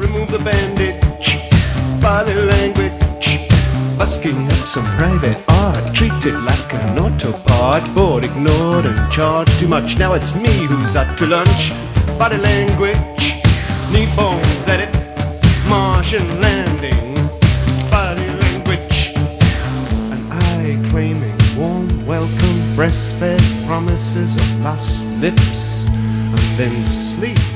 remove the bandage. Body language, busking up some private art. Treated like an autopod, bored, ignored and charged too much. Now it's me who's out to lunch. Body language, knee bones at it, Martian landing. Body language, an eye claiming warm welcome, breastfed promises of lost lips, and then sleep.